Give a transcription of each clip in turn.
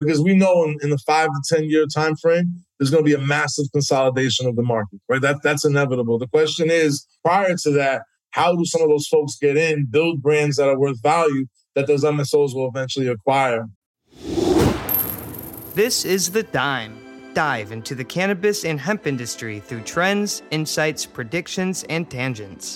Because we know in the 5 to 10 year time frame, there's going to be a massive consolidation of the market, right? That's inevitable. The question is, prior to that, how do some of those folks get in, build brands that are worth value that those MSOs will eventually acquire? This is The Dime. Dive into the cannabis and hemp industry through trends, insights, predictions, and tangents.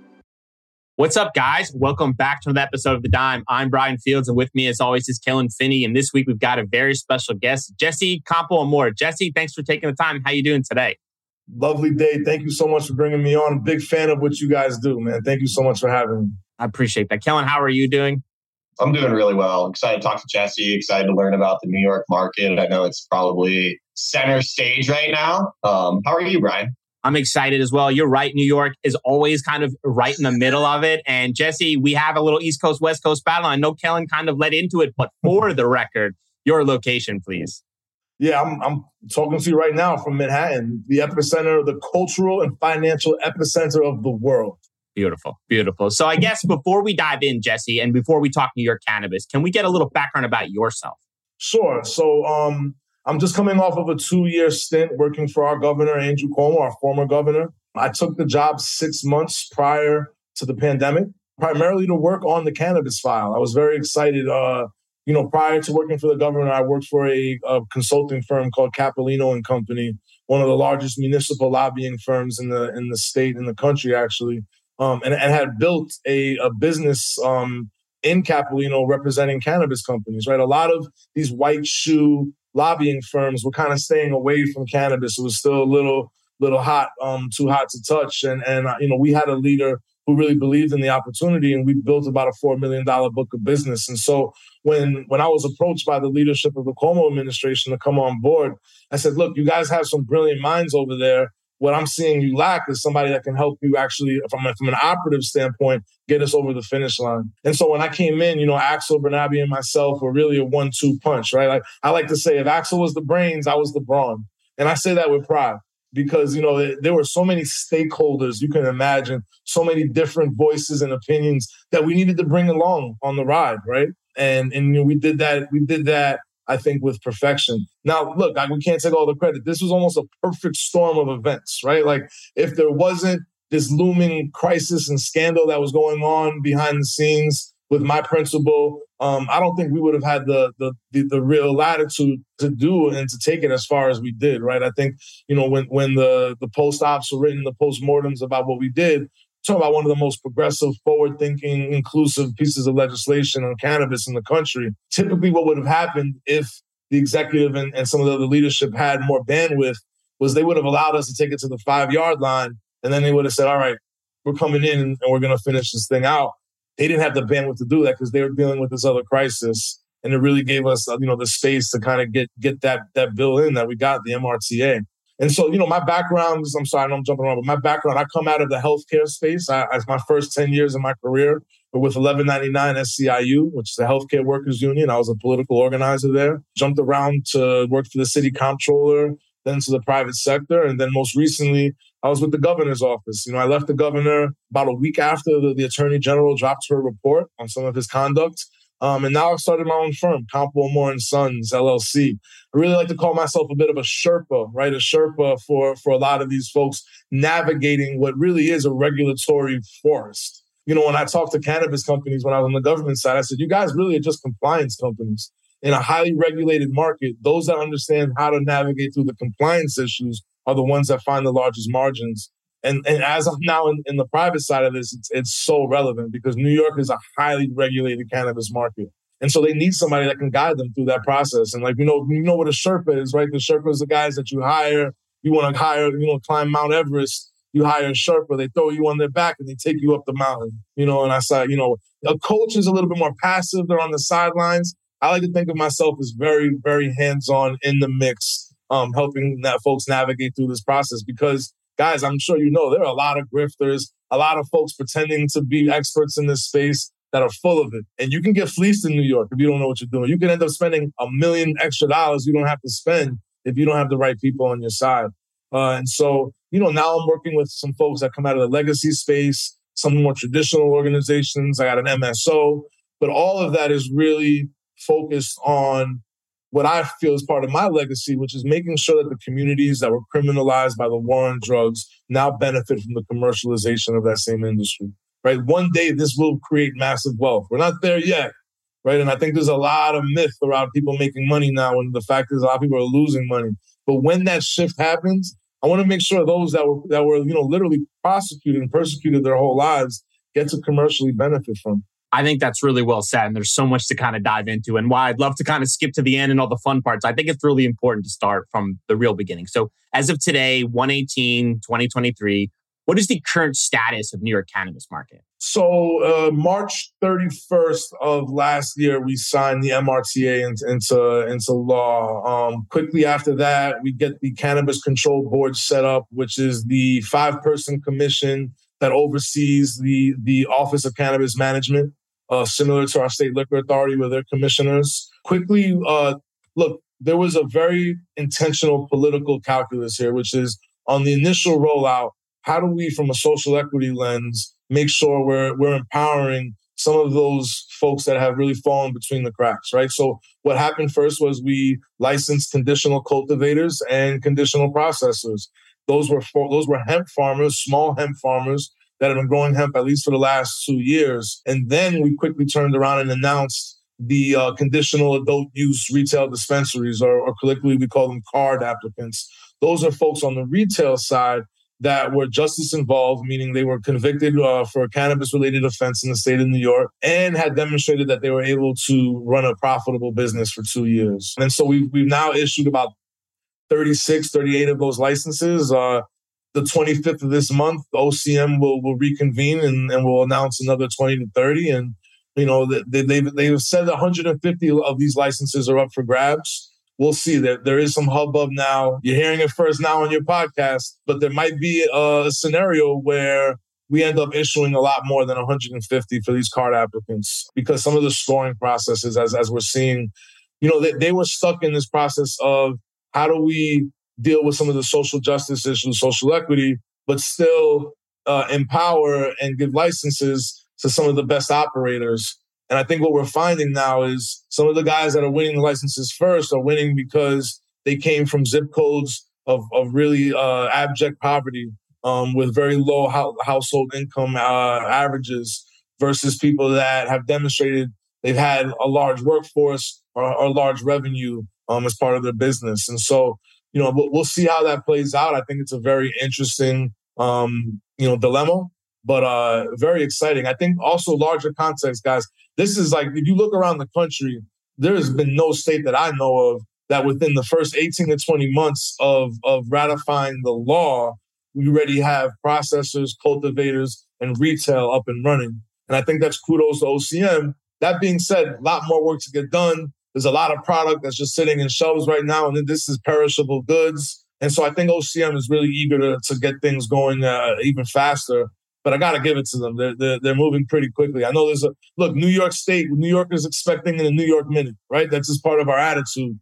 What's up, guys? Welcome back to another episode of The Dime. I'm Brian Fields, and with me, as always, is Kellen Finney. And this week, we've got a very special guest, Jesse Campoamor. Jesse, thanks for taking the time. How you doing today? Lovely day. Thank you so much for bringing me on. I'm a big fan of what you guys do, man. Thank you so much for having me. I appreciate that. Kellen, how are you doing? I'm doing really well. Excited to talk to Jesse. Excited to learn about the New York market. I know it's probably center stage right now. How are you, Brian? I'm excited as well. You're right. New York is always kind of right in the middle of it. And Jesse, we have a little East Coast, West Coast battle. I know Kellen kind of led into it, but for the record, your location, please. Yeah, I'm talking to you right now from Manhattan, the epicenter, the cultural and financial epicenter of the world. Beautiful, beautiful. So I guess before we dive in, Jesse, and before we talk New York cannabis, can we get a little background about yourself? Sure. So I'm just coming off of a 2-year stint working for our governor, Andrew Cuomo, our former governor. I took the job 6 months prior to the pandemic, primarily to work on the cannabis file. I was very excited. Prior to working for the governor, I worked for a consulting firm called Capilino and Company, one of the largest municipal lobbying firms in the state, in the country, actually. And had built a business in Capilino representing cannabis companies, right? A lot of these white shoe lobbying firms were kind of staying away from cannabis. It was still a little hot, too hot to touch. And we had a leader who really believed in the opportunity, and we built about a $4 million book of business. And so when I was approached by the leadership of the Cuomo administration to come on board, I said, look, you guys have some brilliant minds over there. What I'm seeing you lack is somebody that can help you actually, from an operative standpoint, get us over the finish line. And so when I came in, Axel Bernabe and myself were really a 1-2 punch, right? I like to say if Axel was the brains, I was the brawn. And I say that with pride because, there were so many stakeholders, you can imagine, so many different voices and opinions that we needed to bring along on the ride, right? And we did that. I think with perfection. Now, look, we can't take all the credit. This was almost a perfect storm of events, right? Like if there wasn't this looming crisis and scandal that was going on behind the scenes with my principal, I don't think we would have had the real latitude to do and to take it as far as we did, right? I think, when the post-ops were written, the postmortems about what we did, talking about one of the most progressive, forward-thinking, inclusive pieces of legislation on cannabis in the country. Typically what would have happened if the executive and some of the other leadership had more bandwidth was they would have allowed us to take it to the 5-yard line, and then they would have said, all right, we're coming in and we're going to finish this thing out. They didn't have the bandwidth to do that because they were dealing with this other crisis, and it really gave us the space to kind of get that bill in that we got, the MRTA. And so, my background, I'm sorry, I know I'm jumping around, but my background, I come out of the healthcare space. As my first 10 years of my career were with 1199 SCIU, which is the Healthcare Workers Union. I was a political organizer there. Jumped around to work for the city comptroller, then to the private sector. And then most recently, I was with the governor's office. I left the governor about a week after the attorney general dropped her report on some of his conduct. And now I've started my own firm, Campoamor & Sons, LLC. I really like to call myself a bit of a Sherpa, right? A Sherpa for a lot of these folks navigating what really is a regulatory forest. When I talk to cannabis companies, when I was on the government side, I said, you guys really are just compliance companies. In a highly regulated market, those that understand how to navigate through the compliance issues are the ones that find the largest margins. And as of now in the private side of this, it's so relevant because New York is a highly regulated cannabis market. And so they need somebody that can guide them through that process. And you know what a Sherpa is, right? The Sherpa is the guys that you hire. You want to hire, climb Mount Everest. You hire a Sherpa, they throw you on their back and they take you up the mountain. And I said, a coach is a little bit more passive. They're on the sidelines. I like to think of myself as very, very hands-on in the mix, helping that folks navigate through this process because guys, I'm sure there are a lot of grifters, a lot of folks pretending to be experts in this space that are full of it. And you can get fleeced in New York if you don't know what you're doing. You can end up spending $1 million extra you don't have to spend if you don't have the right people on your side. And so, now I'm working with some folks that come out of the legacy space, some more traditional organizations. I got an MSO, but all of that is really focused on what I feel is part of my legacy, which is making sure that the communities that were criminalized by the war on drugs now benefit from the commercialization of that same industry, right? One day this will create massive wealth. We're not there yet, right? And I think there's a lot of myth around people making money now, and the fact is a lot of people are losing money. But when that shift happens, I want to make sure those that were literally prosecuted and persecuted their whole lives get to commercially benefit from. I think that's really well said. And there's so much to kind of dive into, and why I'd love to kind of skip to the end and all the fun parts. I think it's really important to start from the real beginning. So as of today, 1/18/2023, what is the current status of New York cannabis market? So March 31st of last year, we signed the MRTA into law. Quickly after that, we get the Cannabis Control Board set up, which is the 5-person commission that oversees the Office of Cannabis Management, similar to our state liquor authority with their commissioners. Quickly, look, there was a very intentional political calculus here, which is on the initial rollout, how do we, from a social equity lens, make sure we're empowering some of those folks that have really fallen between the cracks, right? So what happened first was we licensed conditional cultivators and conditional processors. Those were hemp farmers, small hemp farmers that have been growing hemp at least for the last 2 years. And then we quickly turned around and announced the conditional adult use retail dispensaries, or colloquially we call them card applicants. Those are folks on the retail side that were justice involved, meaning they were convicted for a cannabis-related offense in the state of New York and had demonstrated that they were able to run a profitable business for 2 years. And so we've now issued about 36, 38 of those licenses. The 25th of this month, the OCM will reconvene and will announce another 20 to 30. And, they've said 150 of these licenses are up for grabs. We'll see. There is some hubbub now. You're hearing it first now on your podcast, but there might be a scenario where we end up issuing a lot more than 150 for these card applicants, because some of the scoring processes, as we're seeing, they were stuck in this process of how do we deal with some of the social justice issues, social equity, but still empower and give licenses to some of the best operators. And I think what we're finding now is some of the guys that are winning the licenses first are winning because they came from zip codes of really abject poverty with very low household income averages versus people that have demonstrated they've had a large workforce or large revenue as part of their business. And so, we'll see how that plays out. I think it's a very interesting, dilemma, but very exciting. I think also larger context, guys. This is like, if you look around the country, there has been no state that I know of that within the first 18 to 20 months of ratifying the law, we already have processors, cultivators, and retail up and running. And I think that's kudos to OCM. That being said, a lot more work to get done. There's a lot of product that's just sitting in shelves right now, and this is perishable goods. And so I think OCM is really eager to get things going even faster. But I got to give it to them. They're moving pretty quickly. I know New York State, New York is expecting in a New York minute, right? That's just part of our attitude.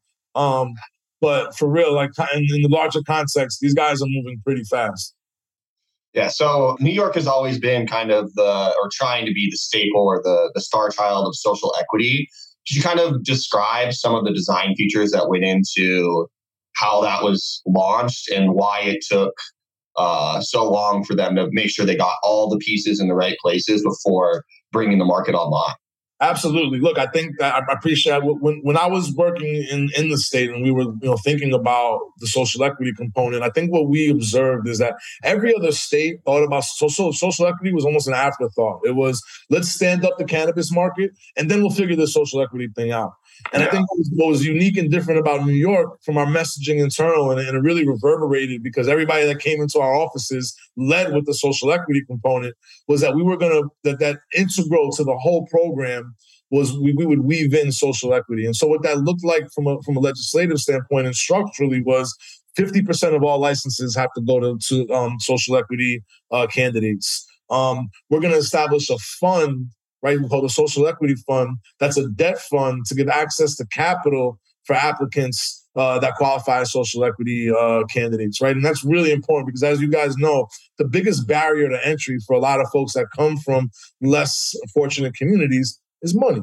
But for real, like in the larger context, these guys are moving pretty fast. Yeah, so New York has always been kind of trying to be the staple or the star child of social equity. Could you kind of describe some of the design features that went into how that was launched and why it took so long for them to make sure they got all the pieces in the right places before bringing the market online? Absolutely. Look, I think that I appreciate when I was working in the state and we were thinking about the social equity component. I think what we observed is that every other state thought about social equity was almost an afterthought. It was, let's stand up the cannabis market and then we'll figure this social equity thing out. And I think what was unique and different about New York from our messaging internal, and it really reverberated because everybody that came into our offices led with the social equity component, was that we were going to, that integral to the whole program was we would weave in social equity. And so what that looked like from a legislative standpoint and structurally was 50% of all licenses have to go to social equity candidates. We're going to establish a fund, right, called the Social Equity Fund. That's a debt fund to give access to capital for applicants that qualify as social equity candidates, right? And that's really important because, as you guys know, the biggest barrier to entry for a lot of folks that come from less fortunate communities is money,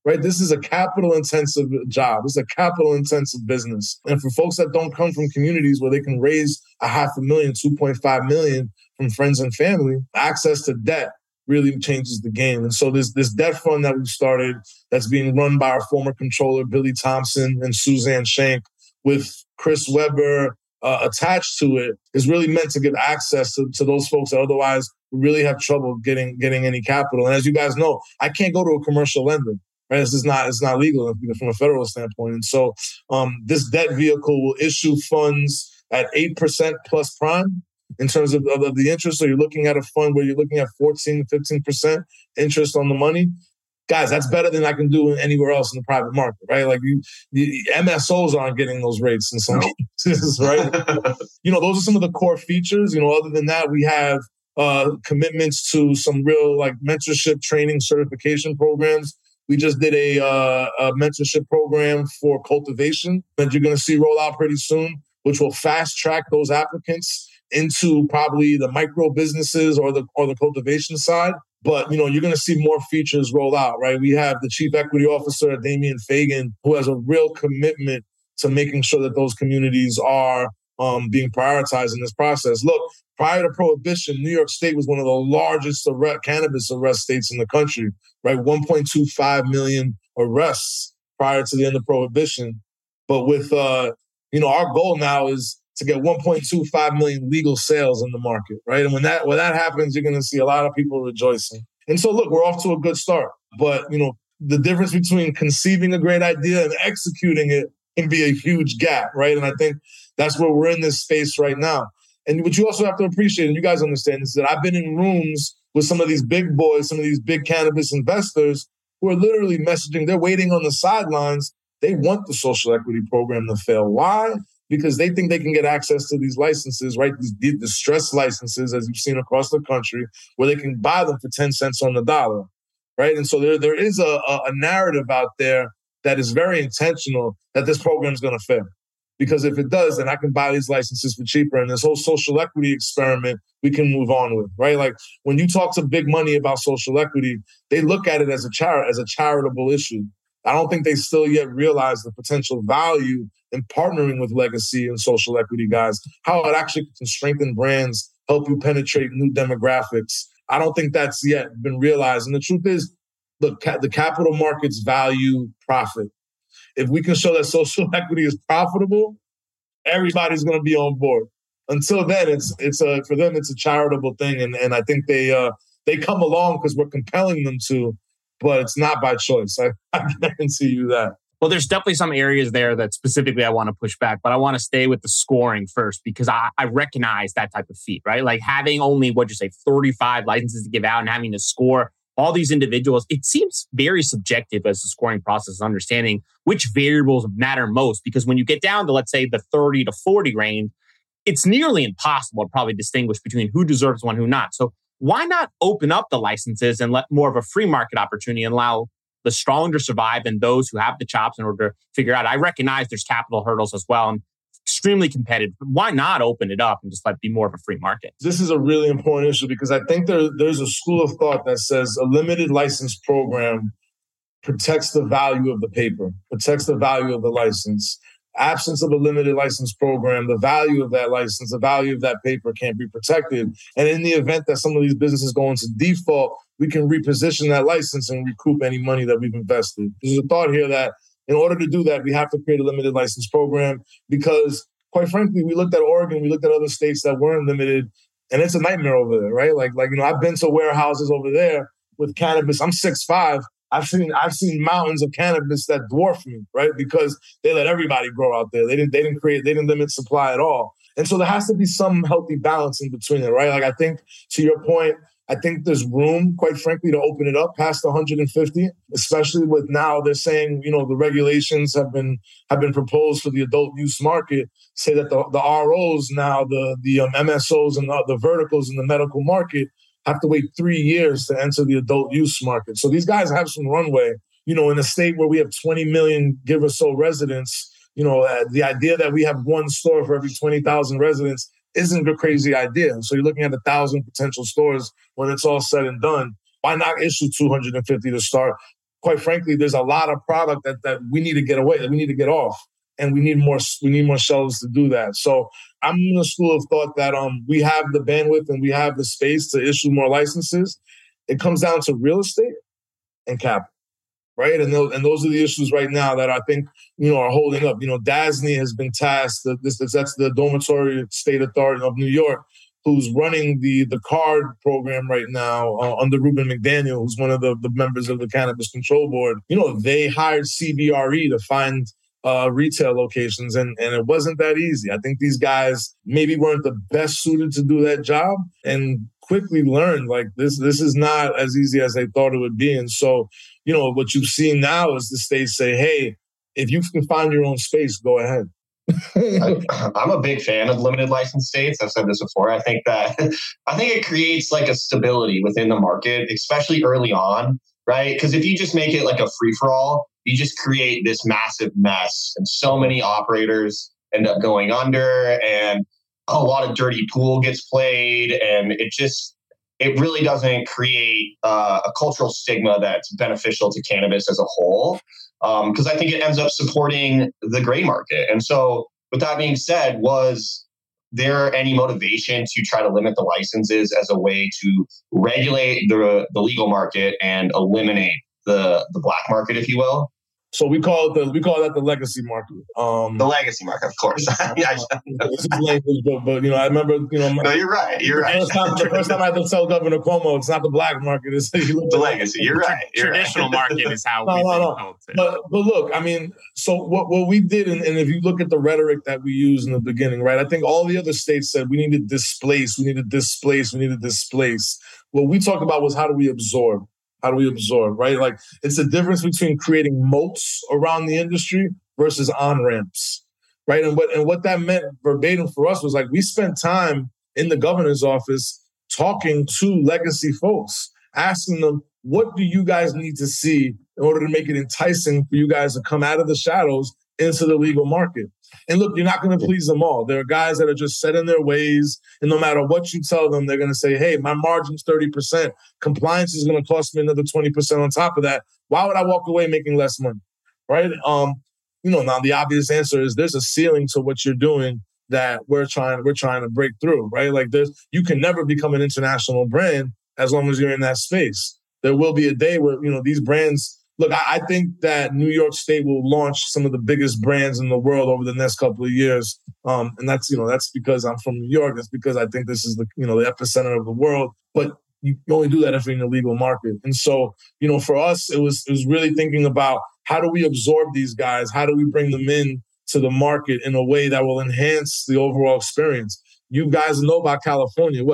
right? This is a capital intensive job. This is a capital intensive business. And for folks that don't come from communities where they can raise $500,000, 2.5 million from friends and family, access to debt really changes the game. And so this debt fund that we've started that's being run by our former controller, Billy Thompson and Suzanne Shank, with Chris Weber attached to it, is really meant to give access to those folks that otherwise really have trouble getting any capital. And as you guys know, I can't go to a commercial lender. Right? It's not legal from a federal standpoint. And so this debt vehicle will issue funds at 8% plus prime in terms of the interest. So you're looking at a fund where you're looking at 14, 15% interest on the money. Guys, that's better than I can do anywhere else in the private market, right? Like the MSOs aren't getting those rates in some cases, right? Those are some of the core features. Other than that, we have commitments to some real like mentorship training certification programs. We just did a mentorship program for cultivation that you're going to see roll out pretty soon, which will fast track those applicants into probably the micro businesses or the cultivation side. But, you're going to see more features roll out, right? We have the Chief Equity Officer, Damian Fagan, who has a real commitment to making sure that those communities are being prioritized in this process. Look, prior to Prohibition, New York State was one of the largest cannabis arrest states in the country, right? 1.25 million arrests prior to the end of Prohibition. But with, our goal now is to get 1.25 million legal sales in the market, right? And when that happens, you're going to see a lot of people rejoicing. And so, look, we're off to a good start. But, the difference between conceiving a great idea and executing it can be a huge gap, right? And I think that's where we're in this space right now. And what you also have to appreciate, and you guys understand, is that I've been in rooms with some of these big boys, some of these big cannabis investors who are literally messaging. They're waiting on the sidelines. They want the social equity program to fail. Why? Because they think they can get access to these licenses, right? These distressed licenses, as you've seen across the country, where they can buy them for 10 cents on the dollar, right? And so there is a narrative out there that is very intentional that this program is going to fail. Because if it does, then I can buy these licenses for cheaper. And this whole social equity experiment, we can move on with, right? Like when you talk to big money about social equity, they look at it as a charitable issue. I don't think they still yet realize the potential value in partnering with legacy and social equity guys, how it actually can strengthen brands, help you penetrate new demographics. I don't think that's yet been realized. And the truth is, the capital markets value profit. If we can show that social equity is profitable, everybody's going to be on board. Until then, for them, it's a charitable thing. And I think they come along because we're compelling them to, but it's not by choice. I guarantee you that. Well, there's definitely some areas there that specifically I want to push back, but I want to stay with the scoring first because I recognize that type of feat, right? Like having only, 35 licenses to give out and having to score all these individuals, it seems very subjective as the scoring process, understanding which variables matter most. Because when you get down to, let's say, the 30 to 40 range, it's nearly impossible to probably distinguish between who deserves one, who not. So why not open up the licenses and let more of a free market opportunity and allow the strong to survive and those who have the chops in order to figure out? I recognize there's capital hurdles as well and extremely competitive. But why not open it up and just let it be more of a free market? This is a really important issue because I think there's a school of thought that says a limited license program protects the value of the paper, protects the value of the license. Absence of a limited license program, the value of that license, the value of that paper can't be protected. And in the event that some of these businesses go into default, we can reposition that license and recoup any money that we've invested. There's a thought here that in order to do that, we have to create a limited license program because, quite frankly, we looked at Oregon, we looked at other states that weren't limited, and it's a nightmare over there, right? Like I've been to warehouses over there with cannabis. I'm 6'5". I've seen mountains of cannabis that dwarf me, right? Because they let everybody grow out there. They didn't limit supply at all. And so there has to be some healthy balance in between it, right? Like I think to your point, I think there's room, quite frankly, to open it up past 150, especially with now they're saying, the regulations have been proposed for the adult use market, say that the ROs now, the MSOs and the verticals in the medical market have to wait 3 years to enter the adult use market. So these guys have some runway, in a state where we have 20 million give or so residents, the idea that we have one store for every 20,000 residents isn't a crazy idea. So you're looking at 1,000 potential stores when it's all said and done. Why not issue 250 to start? quite frankly, there's a lot of product that we need to get away, that we need to get off. And we need more shelves to do that. So I'm in the school of thought that we have the bandwidth and we have the space to issue more licenses. It comes down to real estate and capital. Right. And those are the issues right now that I think, are holding up. DASNY has been tasked, that's the Dormitory State Authority of New York, who's running the card program right now under Ruben McDaniel, who's one of the members of the Cannabis Control Board. They hired CBRE to find retail locations, and it wasn't that easy. I think these guys maybe weren't the best suited to do that job and quickly learned like this is not as easy as they thought it would be. And so, what you've seen now is the states say, hey, if you can find your own space, go ahead. I'm a big fan of limited license states. I've said this before. I think it creates like a stability within the market, especially early on, right? Because if you just make it like a free-for-all, you just create this massive mess, and so many operators end up going under, and a lot of dirty pool gets played, and it really doesn't create a cultural stigma that's beneficial to cannabis as a whole. Because I think it ends up supporting the gray market. And so with that being said, was there any motivation to try to limit the licenses as a way to regulate the legal market and eliminate the black market, if you will? So we call that the legacy market. The legacy market, of course. This is language, but I remember, No, you're right. The first time I had to tell Governor Cuomo, it's not the black market, it's the legacy. You're right. Traditional market is how we think it. But look, so what we did, and if you look at the rhetoric that we used in the beginning, right? I think all the other states said we need to displace. What we talked about was how do we absorb? Right? Like, it's the difference between creating moats around the industry versus on-ramps, right? And what that meant verbatim for us was like, we spent time in the governor's office talking to legacy folks, asking them, what do you guys need to see in order to make it enticing for you guys to come out of the shadows into the legal market? And look, you're not going to please them all. There are guys that are just set in their ways, and no matter what you tell them, they're going to say, hey, my margin's 30%. Compliance is going to cost me another 20% on top of that. Why would I walk away making less money? Right? Now the obvious answer is there's a ceiling to what you're doing that we're trying to break through, right? Like, you can never become an international brand as long as you're in that space. There will be a day where, these brands. Look, I think that New York State will launch some of the biggest brands in the world over the next couple of years. And that's because I'm from New York. That's because I think this is the epicenter of the world. But you only do that if you're in the legal market. And so, for us, it was really thinking about how do we absorb these guys? How do we bring them in to the market in a way that will enhance the overall experience? You guys know about California.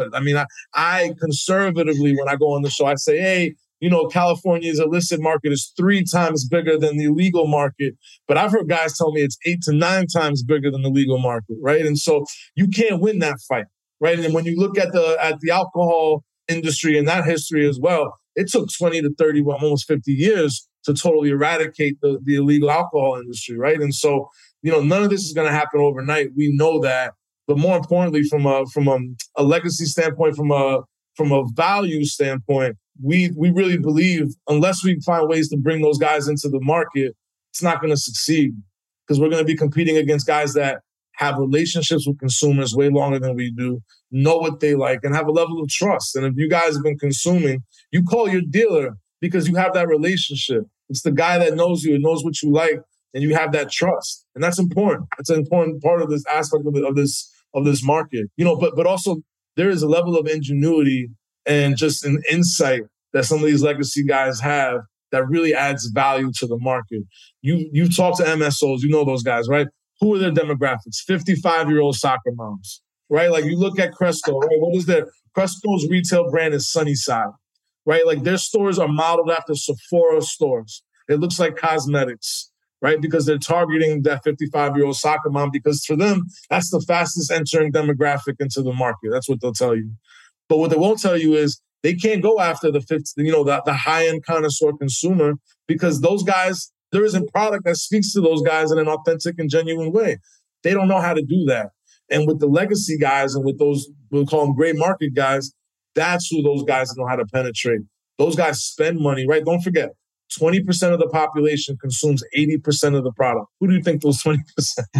I conservatively, when I go on the show, I say, hey, California's illicit market is 3 times bigger than the legal market. But I've heard guys tell me it's 8 to 9 times bigger than the legal market, right? And so you can't win that fight, right? And when you look at the alcohol industry and that history as well, it took 20 to 30, almost 50 years to totally eradicate the illegal alcohol industry, right? And so, none of this is going to happen overnight. We know that. But more importantly, from a legacy standpoint, from a value standpoint, we really believe unless we find ways to bring those guys into the market, it's not going to succeed, because we're going to be competing against guys that have relationships with consumers way longer than we do, know what they like, and have a level of trust. And if you guys have been consuming, you call your dealer because you have that relationship. It's the guy that knows you and knows what you like, and you have that trust. And that's important. It's an important part of this aspect of this market. But also there is a level of ingenuity and just an insight that some of these legacy guys have that really adds value to the market. You talk to MSOs, those guys, right? Who are their demographics? 55-year-old soccer moms, right? Like, you look at Cresco, right? What is Cresco's retail brand is Sunnyside, right? Like, their stores are modeled after Sephora stores. It looks like cosmetics, right? Because they're targeting that 55-year-old soccer mom, because for them, that's the fastest entering demographic into the market. That's what they'll tell you. But what they won't tell you is they can't go after the high-end connoisseur consumer, because those guys, there isn't product that speaks to those guys in an authentic and genuine way. They don't know how to do that. And with the legacy guys and with those, we'll call them gray market guys, that's who those guys know how to penetrate. Those guys spend money, right? Don't forget, 20% of the population consumes 80% of the product. Who do you think those 20%?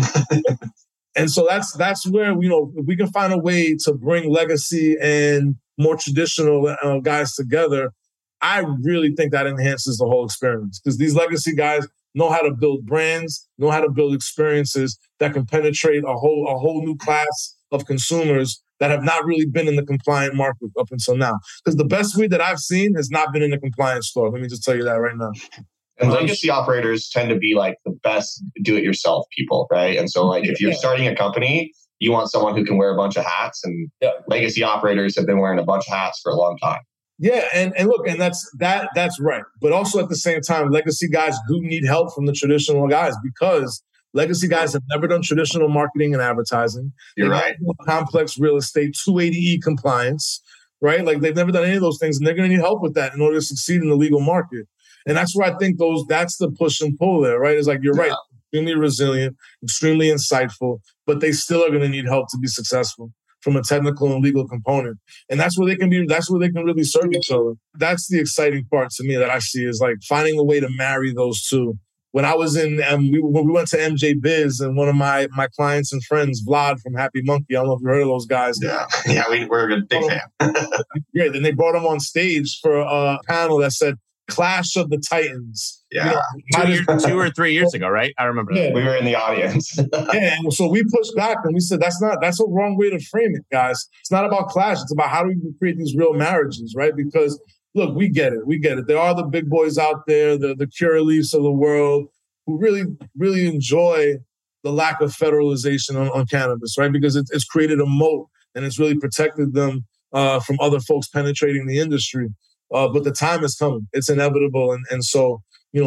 And so that's where, if we can find a way to bring legacy and more traditional guys together, I really think that enhances the whole experience, because these legacy guys know how to build brands, know how to build experiences that can penetrate a whole new class of consumers that have not really been in the compliant market up until now. Because the best weed that I've seen has not been in the compliant store. Let me just tell you that right now. And legacy operators tend to be like the best do-it-yourself people, right? And so like if you're starting a company, you want someone who can wear a bunch of hats, and legacy operators have been wearing a bunch of hats for a long time. Yeah, and look, and that's right. But also at the same time, legacy guys do need help from the traditional guys, because legacy guys have never done traditional marketing and advertising. You're right. Complex real estate, 280E compliance, right? Like they've never done any of those things, and they're going to need help with that in order to succeed in the legal market. And that's where I think that's the push and pull there, right? It's like, you're right, extremely resilient, extremely insightful, but they still are going to need help to be successful from a technical and legal component. And that's where they can really serve each other. That's the exciting part to me that I see, is like finding a way to marry those two. When I was when we went to MJ Biz, and one of my clients and friends, Vlad from Happy Monkey, I don't know if you heard of those guys. Yeah, we're a big fan. Great. Then they brought him on stage for a panel that said Clash of the Titans. Yeah. 2 or 3 years ago, right? I remember that. We were in the audience. And so we pushed back and we said, that's a wrong way to frame it, guys. It's not about clash. It's about how do we create these real marriages, right? Because look, we get it. There are the big boys out there, the Curaleafs of the world, who really, really enjoy the lack of federalization on cannabis, right? Because it's created a moat, and it's really protected them from other folks penetrating the industry. But the time is coming. It's inevitable. And so,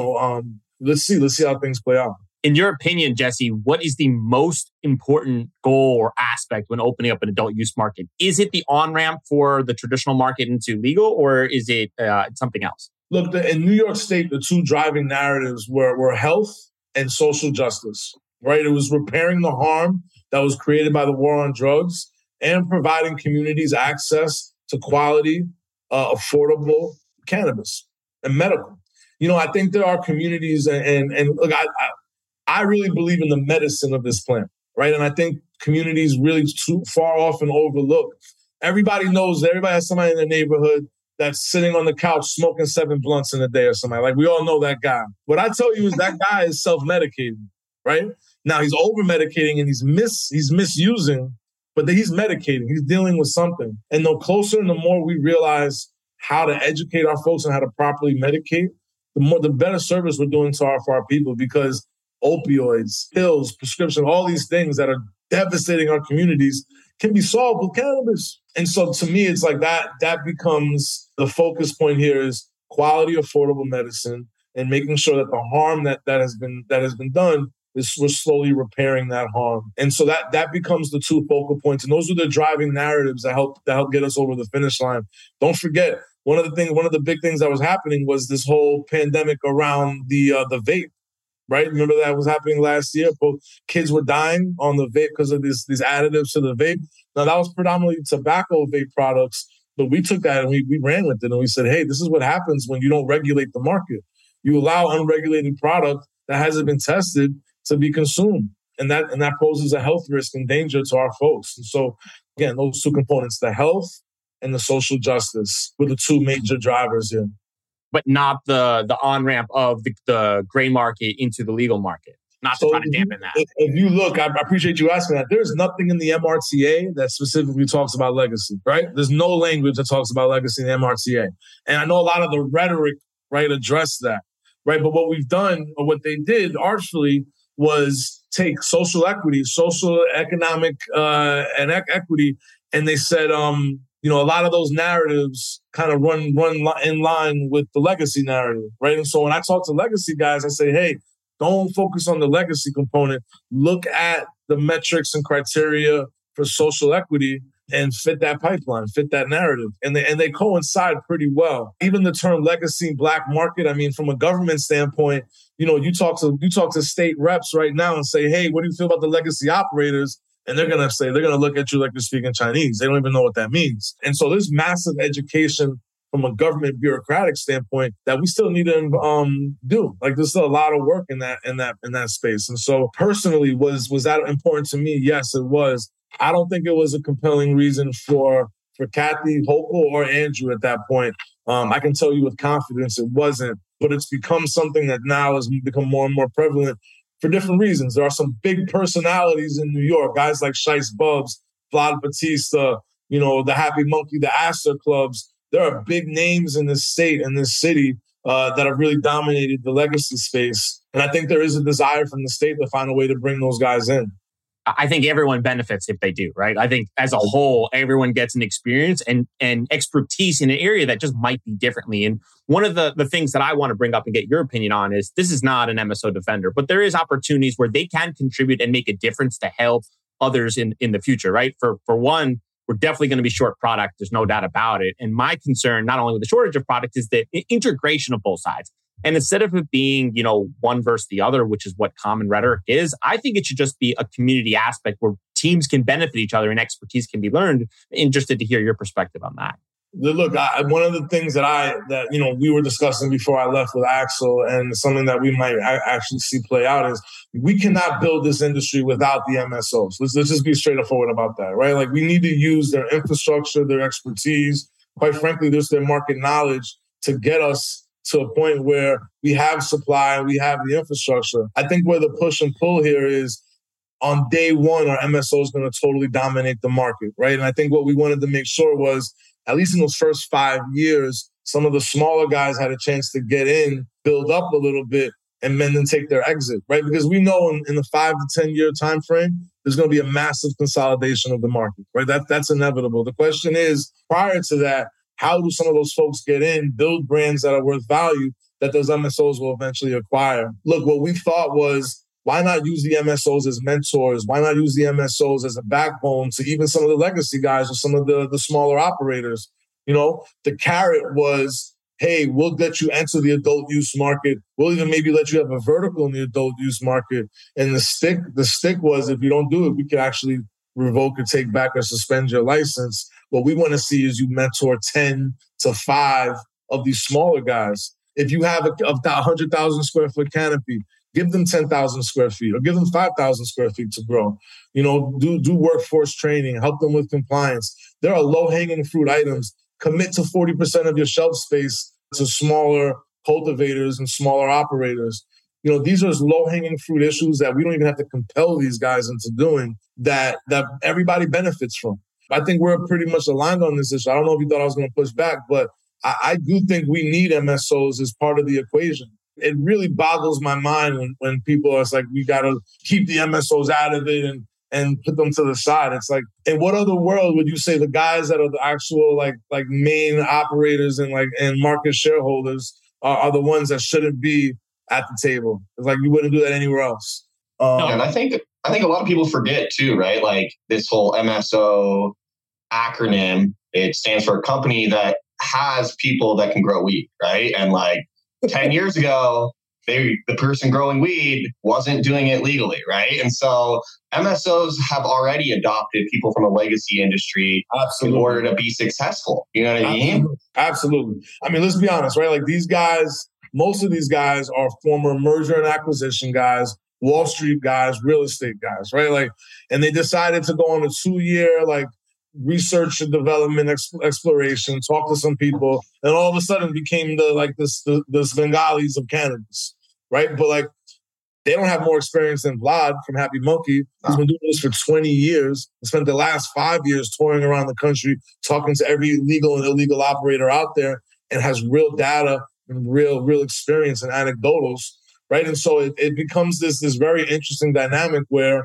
let's see how things play out. In your opinion, Jesse, what is the most important goal or aspect when opening up an adult use market? Is it the on-ramp for the traditional market into legal, or is it something else? Look, in New York State, the two driving narratives were health and social justice, right? It was repairing the harm that was created by the war on drugs and providing communities access to quality, affordable cannabis and medical. I think there are communities, and look, I really believe in the medicine of this plant, right? And I think communities really too far off and overlooked. Everybody has somebody in their neighborhood that's sitting on the couch smoking 7 blunts in a day or something. Like, we all know that guy. What I tell you is that guy is self-medicating, right? Now he's over-medicating and he's misusing, but he's medicating. He's dealing with something. And the closer and the more we realize how to educate our folks on how to properly medicate, the better service we're doing for our people, because opioids, pills, prescription, all these things that are devastating our communities can be solved with cannabis. And so to me, it's like that becomes the focus point here, is quality, affordable medicine, and making sure that the harm that has been done is we're slowly repairing that harm. And so that becomes the two focal points. And those are the driving narratives that help get us over the finish line. Don't forget, one of the big things that was happening was this whole pandemic around the vape, right? Remember that was happening last year? Kids were dying on the vape because of these additives to the vape. Now, that was predominantly tobacco vape products, but we took that and we ran with it, and we said, hey, this is what happens when you don't regulate the market. You allow unregulated product that hasn't been tested to be consumed. And that poses a health risk and danger to our folks. And so, again, those two components, the health and the social justice, were the two major drivers here. But not the on-ramp of the gray market into the legal market. Not to try to dampen that. If you look, I appreciate you asking that. There's nothing in the MRTA that specifically talks about legacy, right? There's no language that talks about legacy in the MRTA. And I know a lot of the rhetoric, right, address that, right? But what we've done, or what they did artfully, was take social equity, social economic and equity, and they said, a lot of those narratives kind of run in line with the legacy narrative, right? And so when I talk to legacy guys, I say, hey, don't focus on the legacy component. Look at the metrics and criteria for social equity and fit that pipeline, fit that narrative. And they coincide pretty well. Even the term legacy black market, I mean, from a government standpoint, you talk to state reps right now and say, hey, what do you feel about the legacy operators? And they're going to look at you like you're speaking Chinese. They don't even know what that means. And so there's massive education from a government bureaucratic standpoint that we still need to do. Like there's still a lot of work in that space. And so personally, was that important to me? Yes, it was. I don't think it was a compelling reason for Kathy Hochul or Andrew at that point. I can tell you with confidence it wasn't, but it's become something that now has become more and more prevalent for different reasons. There are some big personalities in New York, guys like Shice Bubs, Vlad Batista, the Happy Monkey, the Astor Clubs. There are big names in this state and this city that have really dominated the legacy space. And I think there is a desire from the state to find a way to bring those guys in. I think everyone benefits if they do, right? I think as a whole, everyone gets an experience and expertise in an area that just might be differently. And one of the things that I want to bring up and get your opinion on is this is not an MSO defender, but there is opportunities where they can contribute and make a difference to help others in the future, right? For one, we're definitely going to be short product. There's no doubt about it. And my concern, not only with the shortage of product, is the integration of both sides. And instead of it being, one versus the other, which is what common rhetoric is, I think it should just be a community aspect where teams can benefit each other and expertise can be learned. Interested to hear your perspective on that. Look, one of the things that we were discussing before I left with Axel, and something that we might actually see play out is we cannot build this industry without the MSOs. Let's just be straightforward about that, right? Like we need to use their infrastructure, their expertise, quite frankly, there's their market knowledge to get us to a point where we have supply and we have the infrastructure. I think where the push and pull here is on day one, our MSO is going to totally dominate the market, right? And I think what we wanted to make sure was, at least in those first 5 years, some of the smaller guys had a chance to get in, build up a little bit, and then take their exit, right? Because we know in the 5 to 10 year time frame, there's going to be a massive consolidation of the market, right? That's inevitable. The question is, prior to that, how do some of those folks get in, build brands that are worth value that those MSOs will eventually acquire? Look, what we thought was, why not use the MSOs as mentors? Why not use the MSOs as a backbone to even some of the legacy guys or some of the smaller operators? The carrot was, hey, we'll let you enter the adult use market. We'll even maybe let you have a vertical in the adult use market. And the stick was, if you don't do it, we can actually revoke or take back or suspend your license. What we want to see is you mentor 10 to 5 of these smaller guys. If you have a 100,000 square foot canopy, give them 10,000 square feet or give them 5,000 square feet to grow. Do workforce training, help them with compliance. There are low-hanging fruit items. Commit to 40% of your shelf space to smaller cultivators and smaller operators. These are low-hanging fruit issues that we don't even have to compel these guys into doing that everybody benefits from. I think we're pretty much aligned on this issue. I don't know if you thought I was going to push back, but I do think we need MSOs as part of the equation. It really boggles my mind when people are like, we got to keep the MSOs out of it and put them to the side. It's like, in what other world would you say the guys that are the actual like main operators and market shareholders are the ones that shouldn't be at the table? It's like you wouldn't do that anywhere else. And I think a lot of people forget too, right? Like this whole MSO acronym, it stands for a company that has people that can grow weed, right? And 10 years ago, the person growing weed wasn't doing it legally, right? And so MSOs have already adopted people from a legacy industry in order to be successful. You know what I mean? Absolutely. I mean, let's be honest, right? Like these guys, most of these guys are former merger and acquisition guys, Wall Street guys, real estate guys, right? And they decided to go on a 2-year, research and development exploration, talk to some people, and all of a sudden became the Svengalis of cannabis, right? But they don't have more experience than Vlad from Happy Monkey, who's been doing this for 20 years and spent the last 5 years touring around the country, talking to every legal and illegal operator out there, and has real data and real experience and anecdotals, right? And so it becomes this very interesting dynamic where,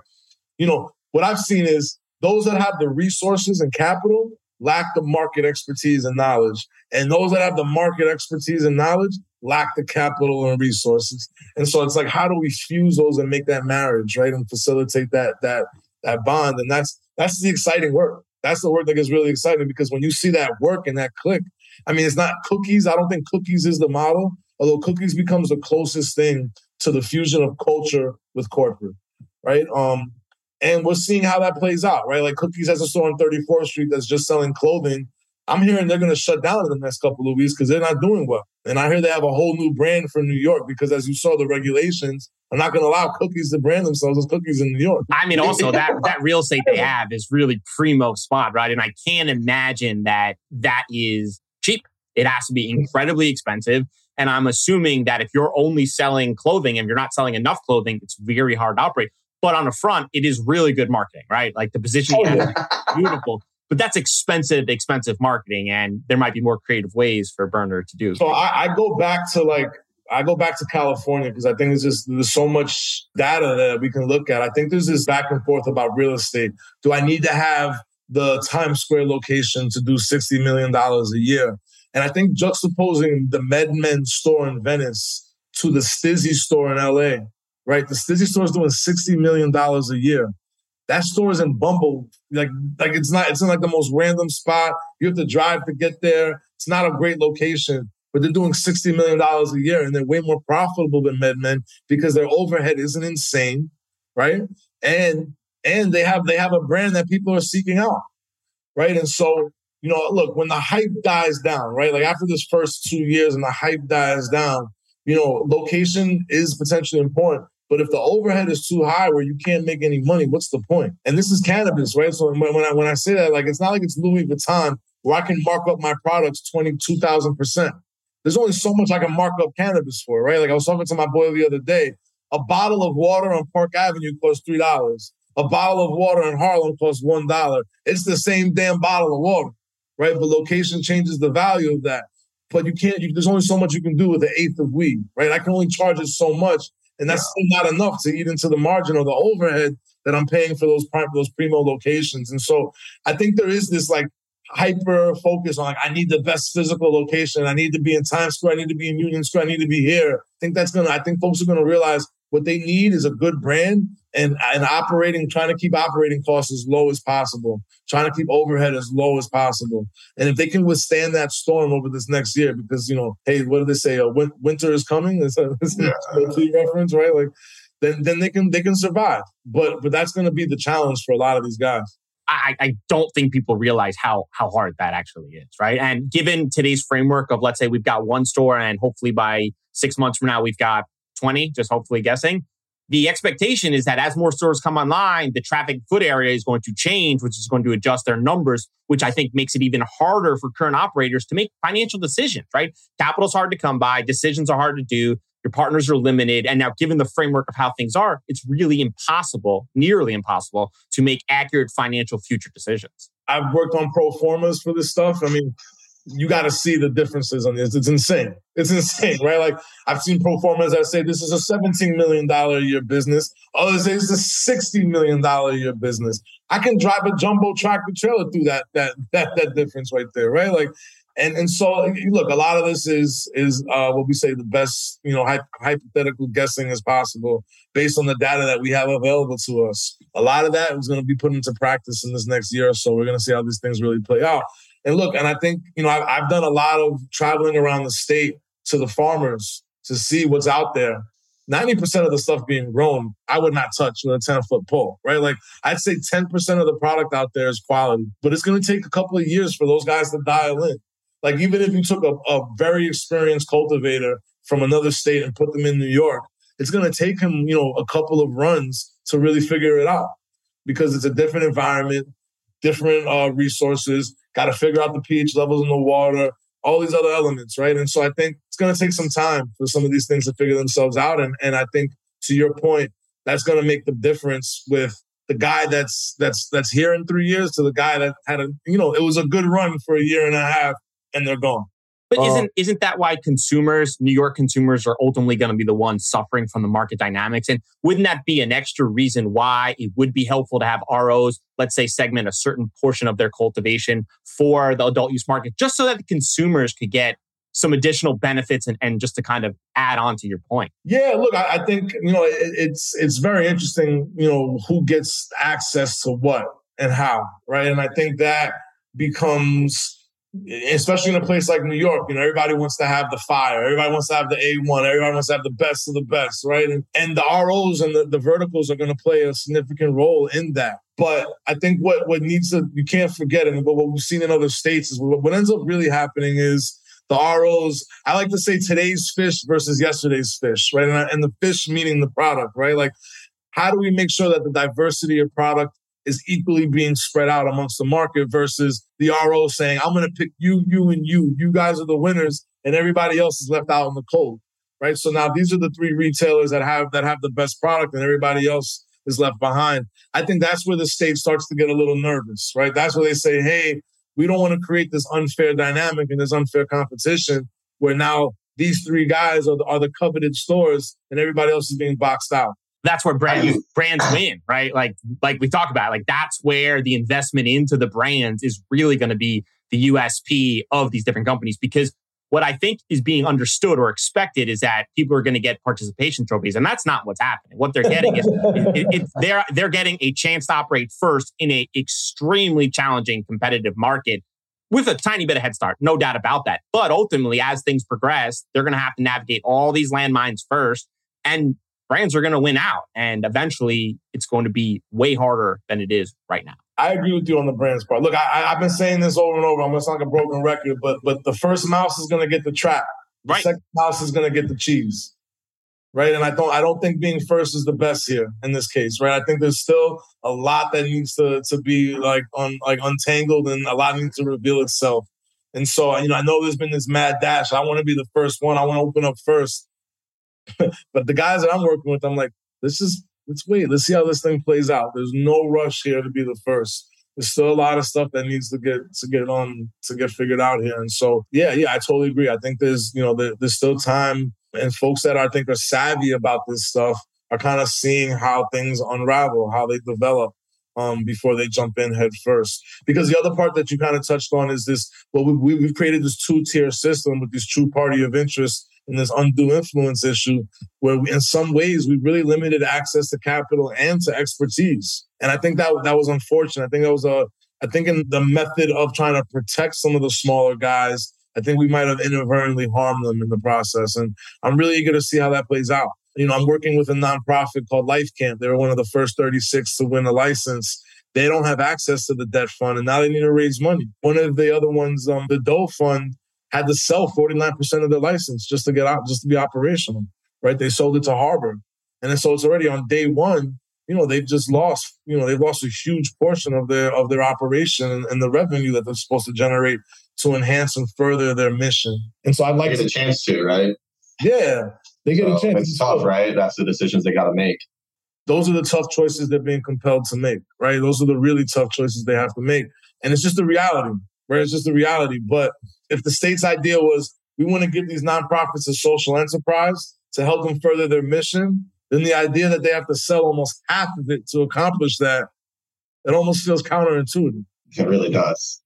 what I've seen is those that have the resources and capital lack the market expertise and knowledge. And those that have the market expertise and knowledge lack the capital and resources. And so it's like, how do we fuse those and make that marriage, right? And facilitate that bond. And that's the exciting work. That's the work that gets really exciting, because when you see that work and that click, I mean, it's not cookies. I don't think cookies is the model, although cookies becomes the closest thing to the fusion of culture with corporate, right? And we're seeing how that plays out, right? Like Cookies has a store on 34th Street that's just selling clothing, I'm hearing they're going to shut down in the next couple of weeks because they're not doing well. And I hear they have a whole new brand for New York because, as you saw, the regulations are not going to allow cookies to brand themselves as cookies in New York. I mean, also that real estate they have is really primo spot, right? And I can't imagine that is cheap. It has to be incredibly expensive. And I'm assuming that if you're only selling clothing and you're not selling enough clothing, it's very hard to operate. But on the front, it is really good marketing, right? Like the positioning is beautiful. But that's expensive marketing, and there might be more creative ways for Burner to do. So I go back to California because I think there's so much data that we can look at. I think there's this back and forth about real estate. Do I need to have the Times Square location to do $60 million a year? And I think juxtaposing the MedMen store in Venice to the Stizzy store in LA, right? The Stizzy store is doing $60 million a year. That store is in Bumble. Like it's in like the most random spot. You have to drive to get there. It's not a great location, but they're doing $60 million a year and they're way more profitable than MedMen because their overhead isn't insane, right? And they have a brand that people are seeking out, right? And so, look, when the hype dies down, right? Like after this first 2 years and the hype dies down, location is potentially important. But if the overhead is too high where you can't make any money, what's the point? And this is cannabis, right? So when I say that, like, it's not like it's Louis Vuitton where I can mark up my products 22,000%. There's only so much I can mark up cannabis for, right? Like I was talking to my boy the other day. A bottle of water on Park Avenue costs $3. A bottle of water in Harlem costs $1. It's the same damn bottle of water, right? But location changes the value of that. But there's only so much you can do with an eighth of weed, right? I can only charge it so much. And that's still not enough to eat into the margin or the overhead that I'm paying for those primo locations. And so I think there is this like hyper focus on like, I need the best physical location. I need to be in Times Square. I need to be in Union Square. I need to be here. I think folks are going to realize what they need is a good brand and trying to keep operating costs as low as possible, trying to keep overhead as low as possible. And if they can withstand that storm over this next year, because, hey, what do they say? Winter is coming. It's a reference, right? Like, then they can survive. But that's going to be the challenge for a lot of these guys. I don't think people realize how hard that actually is, right? And given today's framework of, let's say we've got one store and hopefully by 6 months from now, we've got 20, just hopefully guessing. The expectation is that as more stores come online, the traffic foot area is going to change, which is going to adjust their numbers, which I think makes it even harder for current operators to make financial decisions, right? Capital's hard to come by. Decisions are hard to do. Your partners are limited. And now given the framework of how things are, it's really impossible, nearly impossible, to make accurate financial future decisions. I've worked on pro formas for this stuff. I mean, you got to see the differences on this. It's insane. It's insane, right? Like I've seen pro formas that say this is a $17 million a year business. Others say it's a $60 million a year business. I can drive a jumbo tractor trailer through that difference right there, right? Like, and so look, a lot of this is what we say the best, hypothetical guessing as possible based on the data that we have available to us. A lot of that is going to be put into practice in this next year or so. We're going to see how these things really play out. And look, and I think, I've done a lot of traveling around the state to the farmers to see what's out there. 90% of the stuff being grown, I would not touch with a 10-foot pole, right? Like I'd say 10% of the product out there is quality, but it's going to take a couple of years for those guys to dial in. Like even if you took a very experienced cultivator from another state and put them in New York, it's going to take him, a couple of runs to really figure it out because it's a different environment, different resources, got to figure out the pH levels in the water, all these other elements, right? And so I think it's going to take some time for some of these things to figure themselves out. And I think, to your point, that's going to make the difference with the guy that's here in 3 years to the guy that had it was a good run for a year and a half and they're gone. But isn't that why New York consumers are ultimately going to be the ones suffering from the market dynamics? And wouldn't that be an extra reason why it would be helpful to have ROs, let's say, segment a certain portion of their cultivation for the adult use market, just so that the consumers could get some additional benefits and just to kind of add on to your point? Yeah, look, I think, it's very interesting, who gets access to what and how, right? And I think that becomes especially in a place like New York, everybody wants to have the fire. Everybody wants to have the A1. Everybody wants to have the best of the best, right? And the ROs and the verticals are going to play a significant role in that. But I think what needs to, you can't forget, and what we've seen in other states is what ends up really happening is the ROs, I like to say today's fish versus yesterday's fish, right? And the fish meaning the product, right? Like, how do we make sure that the diversity of product is equally being spread out amongst the market versus the RO saying, I'm going to pick you, and you. You guys are the winners, and everybody else is left out in the cold, right? So now these are the three retailers that have the best product, and everybody else is left behind. I think that's where the state starts to get a little nervous, right? That's where they say, hey, we don't want to create this unfair dynamic and this unfair competition where now these three guys are the coveted stores and everybody else is being boxed out. That's where brands win, right? Like we talk about, like that's where the investment into the brands is really going to be the USP of these different companies. Because what I think is being understood or expected is that people are going to get participation trophies, and that's not what's happening. What they're getting is they're getting a chance to operate first in a extremely challenging competitive market with a tiny bit of head start, no doubt about that. But ultimately, as things progress, they're going to have to navigate all these landmines first, and brands are going to win out. And eventually, it's going to be way harder than it is right now. I agree with you on the brands part. Look, I've been saying this over and over. I'm going to sound like a broken record, but the first mouse is going to get the trap. Right. The second mouse is going to get the cheese. Right. And I don't think being first is the best here in this case. Right. I think there's still a lot that needs to be untangled, and a lot needs to reveal itself. And so, I know there's been this mad dash. I want to be the first one. I want to open up first. But the guys that I'm working with, I'm like, let's wait. Let's see how this thing plays out. There's no rush here to be the first. There's still a lot of stuff that needs to get figured out here. And so, yeah, I totally agree. I think there's still time, and folks that I think are savvy about this stuff are kind of seeing how things unravel, how they develop before they jump in head first. Because the other part that you kind of touched on is this, we've created this two-tier system with this true party of interest and this undue influence issue where in some ways we really limited access to capital and to expertise. And I think that was unfortunate. I think in the method of trying to protect some of the smaller guys, I think we might have inadvertently harmed them in the process. And I'm really eager to see how that plays out. I'm working with a nonprofit called Life Camp. They were one of the first 36 to win a license. They don't have access to the debt fund, and now they need to raise money. One of the other ones, the Doe Fund, had to sell 49% of their license just to get out, just to be operational, right? They sold it to Harbor. And then so it's already on day one, they've just lost, they've lost a huge portion of their operation and the revenue that they're supposed to generate to enhance and further their mission. And so I'd like to get a chance to, right? Yeah. They get a chance. It's tough, right? That's the decisions they got to make. Those are the tough choices they're being compelled to make, right? Those are the really tough choices they have to make. And it's just the reality, right? It's just the reality. But if the state's idea was, we want to give these nonprofits a social enterprise to help them further their mission, then the idea that they have to sell almost half of it to accomplish that, it almost feels counterintuitive. It really does.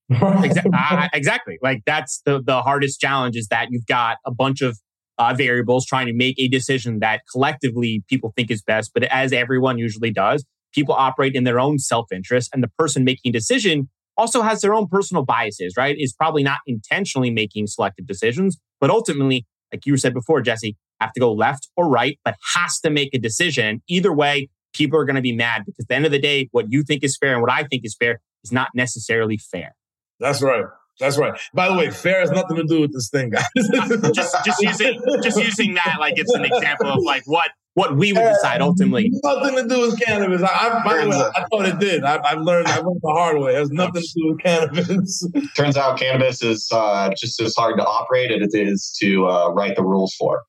Exactly. Like that's the hardest challenge, is that you've got a bunch of variables trying to make a decision that collectively people think is best. But as everyone usually does, people operate in their own self-interest, and the person making a decision also has their own personal biases, right? Is probably not intentionally making selective decisions, but ultimately, like you said before, Jesse, have to go left or right, but has to make a decision. Either way, people are going to be mad, because at the end of the day, what you think is fair and what I think is fair is not necessarily fair. That's right. That's right. By the way, fair has nothing to do with this thing, guys. just using that like it's an example of like what we would decide ultimately. Nothing to do with cannabis. By the way, I thought it did. I've learned the hard way. It has nothing to do with cannabis. Turns out cannabis is just as hard to operate as it is to write the rules for.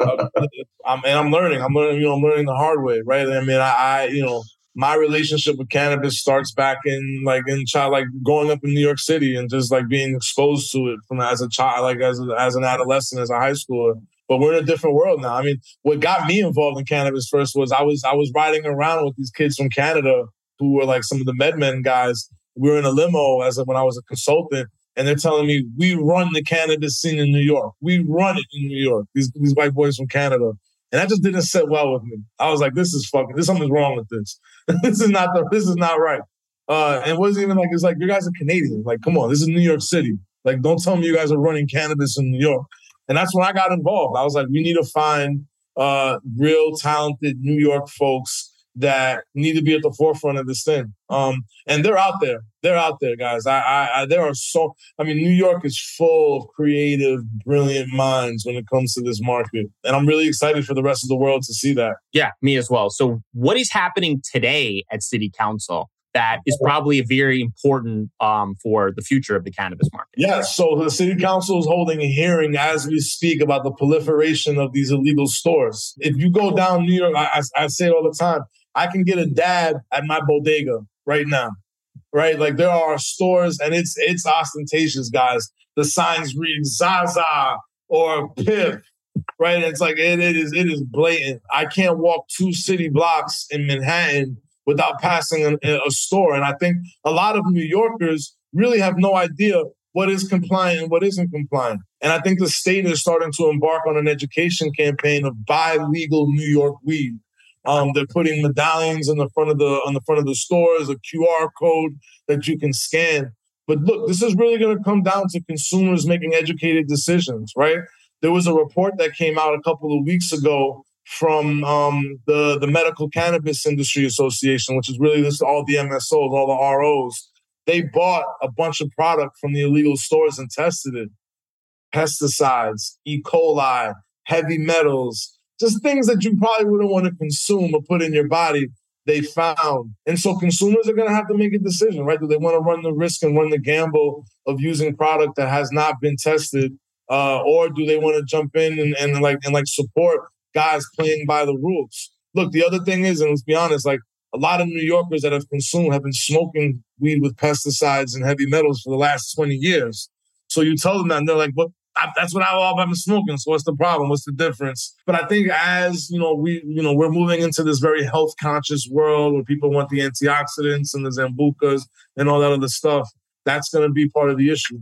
I'm learning. I'm learning the hard way, right? I mean, I my relationship with cannabis starts back in growing up in New York City and just like being exposed to it from as a child, like as an adolescent, as a high schooler. But we're in a different world now. I mean, what got me involved in cannabis first was I was riding around with these kids from Canada who were like some of the MedMen guys. We were in a limo when I was a consultant, and they're telling me, we run the cannabis scene in New York. We run it in New York. These white boys from Canada. And that just didn't sit well with me. I was like, there's something's wrong with this. This is not right. And it wasn't even like, it's like, you guys are Canadian. Like, come on, this is New York City. Like, don't tell me you guys are running cannabis in New York. And that's when I got involved. I was like, we need to find real talented New York folks that need to be at the forefront of this thing. And they're out there. They're out there, guys. New York is full of creative, brilliant minds when it comes to this market. And I'm really excited for the rest of the world to see that. Yeah, me as well. So what is happening today at City Council that is probably very important for the future of the cannabis market? Yeah, so the City Council is holding a hearing as we speak about the proliferation of these illegal stores. If you go down New York, I say it all the time, I can get a dab at my bodega right now, right? Like, there are stores, and it's ostentatious, guys. The signs read Zaza or Piff, right? It's like, it is blatant. I can't walk 2 city blocks in Manhattan without passing a store. And I think a lot of New Yorkers really have no idea what is compliant and what isn't compliant. And I think the state is starting to embark on an education campaign of buy legal New York weed. They're putting medallions on the front of the stores, a QR code that you can scan. But look, this is really going to come down to consumers making educated decisions, right? There was a report that came out a couple of weeks ago from the Medical Cannabis Industry Association, which is really all the MSOs, all the ROs. They bought a bunch of product from the illegal stores and tested it. Pesticides, E. coli, heavy metals, just things that you probably wouldn't want to consume or put in your body, they found. And so consumers are going to have to make a decision, right? Do they want to run the risk and run the gamble of using product that has not been tested? Or do they want to jump in and support guys playing by the rules? Look, the other thing is, and let's be honest, like, a lot of New Yorkers that have consumed have been smoking weed with pesticides and heavy metals for the last 20 years. So you tell them that, and they're like, "But that's what I've been smoking. So what's the problem? What's the difference?" But I think as we're moving into this very health conscious world where people want the antioxidants and the Zambucas and all that other stuff, that's going to be part of the issue.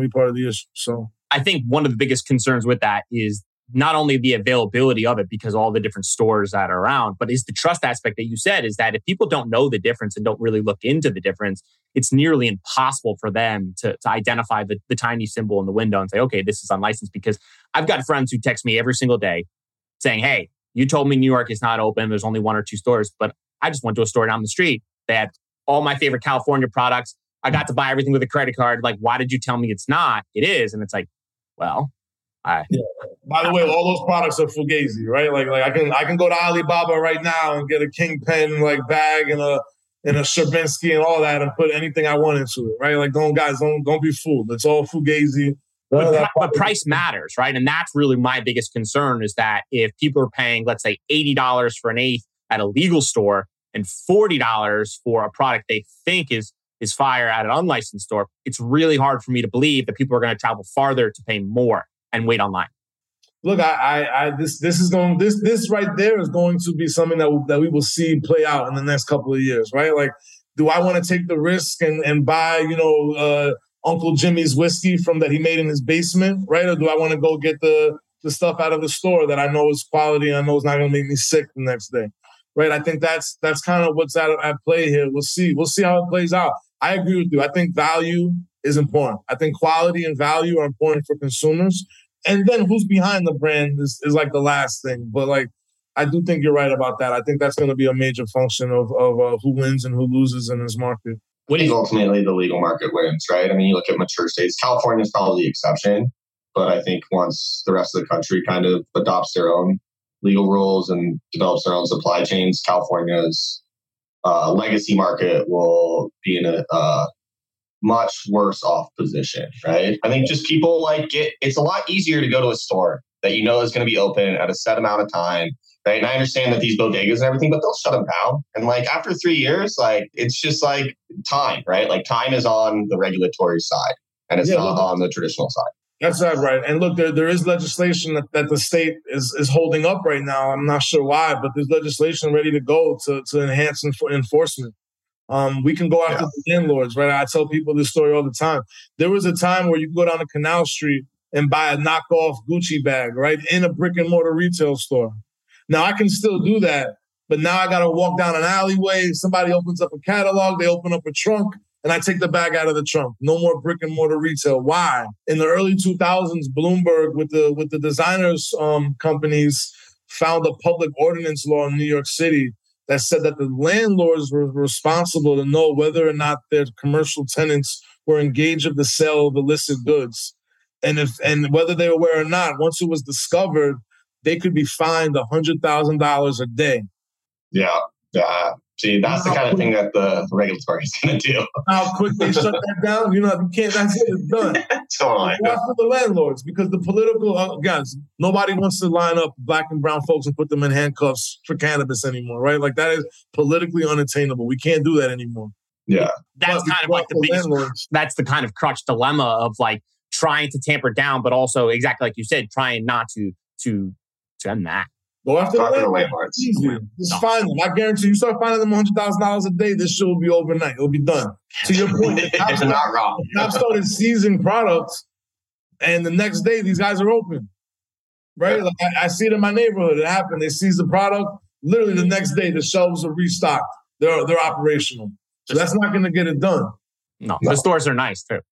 So I think one of the biggest concerns with that is not only the availability of it because all the different stores that are around, but is the trust aspect that you said, is that if people don't know the difference and don't really look into the difference, it's nearly impossible for them to identify the tiny symbol in the window and say, okay, this is unlicensed. Because I've got friends who text me every single day saying, hey, you told me New York is not open. There's only 1 or 2 stores, but I just went to a store down the street. They had all my favorite California products. I got to buy everything with a credit card. Like, why did you tell me it's not? It is. And it's like, well, By the way, all those products are fugazi, right? Like I can go to Alibaba right now and get a Kingpin bag and a Stravinsky and all that and put anything I want into it, right? Like, don't be fooled. It's all fugazi. But price matters, right? And that's really my biggest concern, is that if people are paying, let's say, $80 for an eighth at a legal store and $40 for a product they think is fire at an unlicensed store, it's really hard for me to believe that people are going to travel farther to pay more and wait online. Look, this right there is going to be something that we will see play out in the next couple of years, right? Like, do I want to take the risk and buy, Uncle Jimmy's whiskey that he made in his basement, right? Or do I want to go get the stuff out of the store that I know is quality and I know is not going to make me sick the next day, right? I think that's kind of what's at play here. We'll see how it plays out. I agree with you. I think value is important. I think quality and value are important for consumers. And then who's behind the brand is like the last thing. But I do think you're right about that. I think that's going to be a major function of who wins and who loses in this market. I think ultimately the legal market wins, right? I mean, you look at mature states. California is probably the exception. But I think once the rest of the country kind of adopts their own legal rules and develops their own supply chains, California's legacy market will be in a much worse off position, right? I think just people it's a lot easier to go to a store that you know is going to be open at a set amount of time, right? And I understand that these bodegas and everything, but they'll shut them down. And after 3 years, it's just time, right? Like, time is on the regulatory side and it's not on the traditional side. That's right. And look, there is legislation that the state is holding up right now. I'm not sure why, but there's legislation ready to go to enhance enforcement. We can go after the landlords, right? I tell people this story all the time. There was a time where you could go down to Canal Street and buy a knockoff Gucci bag, right, in a brick and mortar retail store. Now, I can still do that, but now I got to walk down an alleyway. Somebody opens up a catalog. They open up a trunk. and I take the bag out of the trunk. No more brick and mortar retail. Why? In the early 2000s, Bloomberg with the designers companies found a public ordinance law in New York City that said that the landlords were responsible to know whether or not their commercial tenants were engaged in the sale of illicit goods. And whether they were aware or not, once it was discovered, they could be fined $100,000 a day. Yeah. See, that's the kind of thing that the regulatory is going to do. How quick they shut that down? You can't, that's it, it's done. Totally. That's for the landlords, because the political, guys, nobody wants to line up black and brown folks and put them in handcuffs for cannabis anymore, right? Like, that is politically unattainable. We can't do that anymore. Yeah. That's kind of like the biggest, that's the kind of crutch dilemma of like trying to tamper down, but also exactly like you said, trying not to end that. Go after the landlords. Easy. Just find them. I guarantee you start finding them $100,000 a day, this shit will be overnight. It'll be done. To your point, it's not wrong. I've started seizing products, and the next day these guys are open. Right? Like I see it in my neighborhood. It happened. They seize the product. Literally the next day, the shelves are restocked. They're operational. So that's not going to get it done. No, the stores are nice too.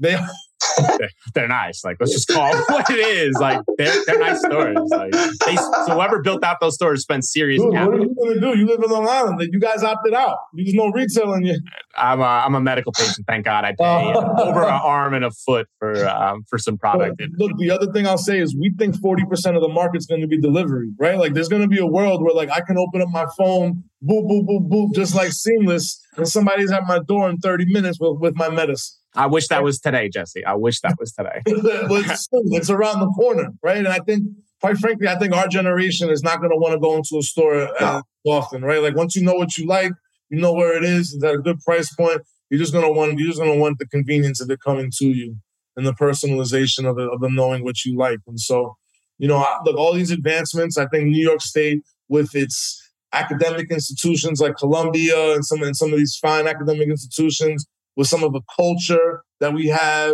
They're nice. Like, let's just call it what it is. Like, they're nice stores. Like, so whoever built out those stores spent serious capital. What are you going to do? You live in Long Island. You guys opted out. There's no retail in you. I'm a medical patient. Thank God I pay over an arm and a foot for some product. Look, the other thing I'll say is we think 40% of the market's going to be delivery, right? Like, there's going to be a world where, like, I can open up my phone, boop, boop, boop, boop, just like seamless, and somebody's at my door in 30 minutes with my medicine. I wish that was today, Jesse. I wish that was today. It's around the corner, right? And I think, quite frankly, our generation is not going to want to go into a store often, right? Like, once you know what you like, you know where it is, it's at a good price point. You're just going to want the convenience of it coming to you and the personalization of them knowing what you like. And so, look, all these advancements, I think New York State with its academic institutions like Columbia and some of these fine academic institutions, with some of the culture that we have,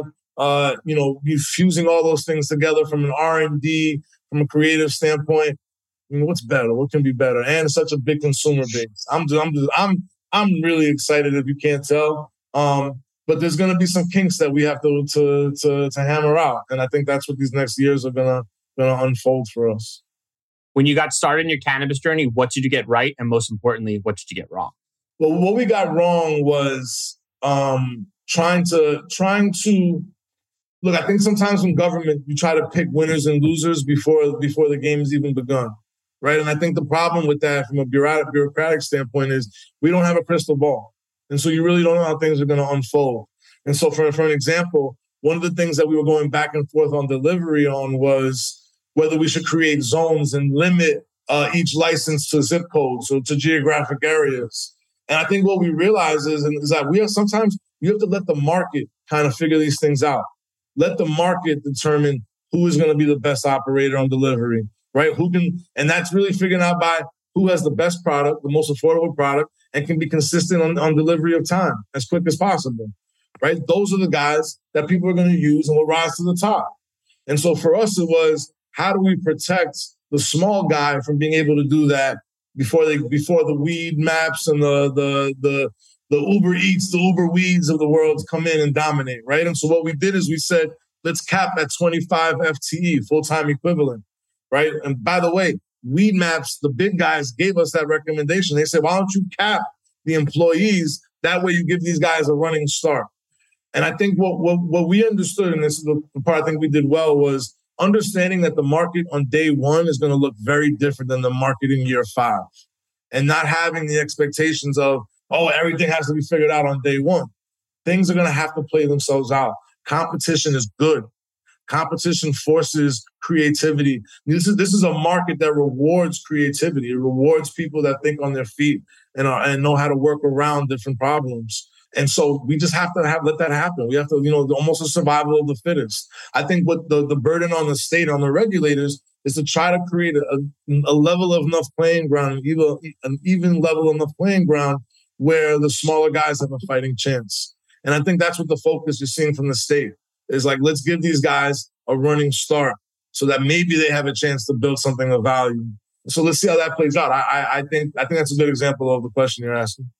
fusing all those things together from an R&D, from a creative standpoint. What's better? What can be better? And such a big consumer base. I'm really excited, if you can't tell. But there's going to be some kinks that we have to hammer out, and I think that's what these next years are gonna unfold for us. When you got started in your cannabis journey, what did you get right, and most importantly, what did you get wrong? Well, what we got wrong was trying to look. I think sometimes in government you try to pick winners and losers before the game's even begun, right? And I think the problem with that from a bureaucratic standpoint is we don't have a crystal ball, and so you really don't know how things are going to unfold. And so, for an example, one of the things that we were going back and forth on delivery on was whether we should create zones and limit each license to zip codes or to geographic areas. And I think what we realize is that sometimes you have to let the market kind of figure these things out. Let the market determine who is going to be the best operator on delivery, right? And that's really figuring out by who has the best product, the most affordable product, and can be consistent on delivery of time as quick as possible, right? Those are the guys that people are going to use and will rise to the top. And so for us, it was, how do we protect the small guy from being able to do that before the weed maps and the Uber Eats, the Uber Weeds of the world come in and dominate, right? And so what we did is we said, let's cap at 25 FTE, full-time equivalent, right? And by the way, Weed Maps, the big guys gave us that recommendation. They said, why don't you cap the employees? That way you give these guys a running start. And I think what we understood, and this is the part I think we did well, was understanding that the market on day one is going to look very different than the market in year 5. And not having the expectations of, everything has to be figured out on day one. Things are going to have to play themselves out. Competition is good. Competition forces creativity. This is a market that rewards creativity. It rewards people that think on their feet and know how to work around different problems. And so we just have to let that happen. We have to, almost a survival of the fittest. I think what the burden on the state, on the regulators, is to try to create a level of enough playing ground, an even level enough playing ground where the smaller guys have a fighting chance. And I think that's what the focus you're seeing from the state is, like, let's give these guys a running start so that maybe they have a chance to build something of value. So let's see how that plays out. I think that's a good example of the question you're asking.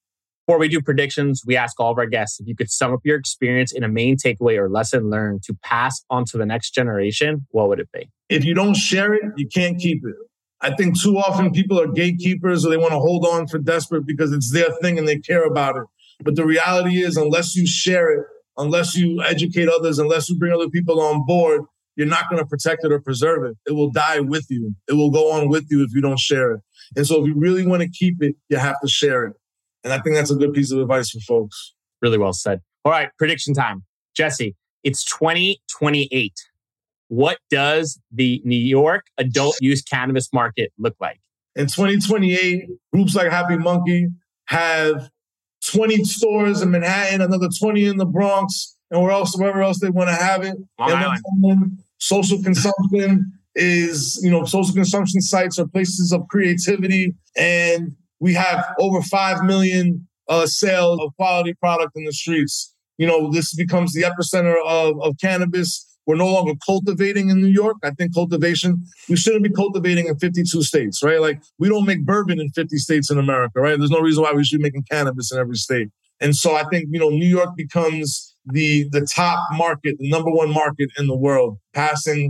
Before we do predictions, we ask all of our guests if you could sum up your experience in a main takeaway or lesson learned to pass on to the next generation, what would it be? If you don't share it, you can't keep it. I think too often people are gatekeepers or they want to hold on for desperate because it's their thing and they care about it. But the reality is, unless you share it, unless you educate others, unless you bring other people on board, you're not going to protect it or preserve it. It will die with you. It will go on with you if you don't share it. And so if you really want to keep it, you have to share it. And I think that's a good piece of advice for folks. Really well said. All right, prediction time. Jesse, it's 2028. What does the New York adult use cannabis market look like? In 2028, groups like Happy Monkey have 20 stores in Manhattan, another 20 in the Bronx, and wherever else they want to have it. And social consumption social consumption sites are places of creativity. And we have over 5 million sales of quality product in the streets. This becomes the epicenter of cannabis. We're no longer cultivating in New York. I think we shouldn't be cultivating in 52 states, right? Like, we don't make bourbon in 50 states in America, right? There's no reason why we should be making cannabis in every state. And so I think, New York becomes the top market, the number one market in the world, passing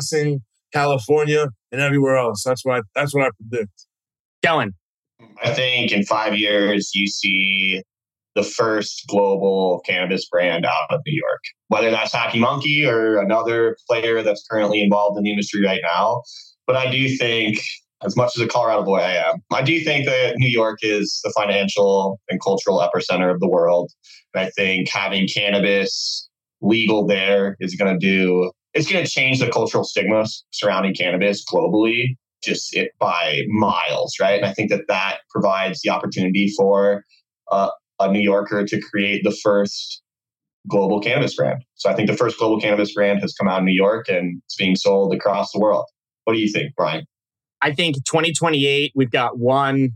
California and everywhere else. That's what I predict. Kellen. I think in 5 years, you see the first global cannabis brand out of New York, whether that's Happy Monkey or another player that's currently involved in the industry right now. But I do think, as much as a Colorado boy I am, I do think that New York is the financial and cultural epicenter of the world. And I think having cannabis legal there is going to change the cultural stigma surrounding cannabis globally, by miles, right? And I think that provides the opportunity for a New Yorker to create the first global cannabis brand. So I think the first global cannabis brand has come out of New York and it's being sold across the world. What do you think, Brian? I think 2028, we've got one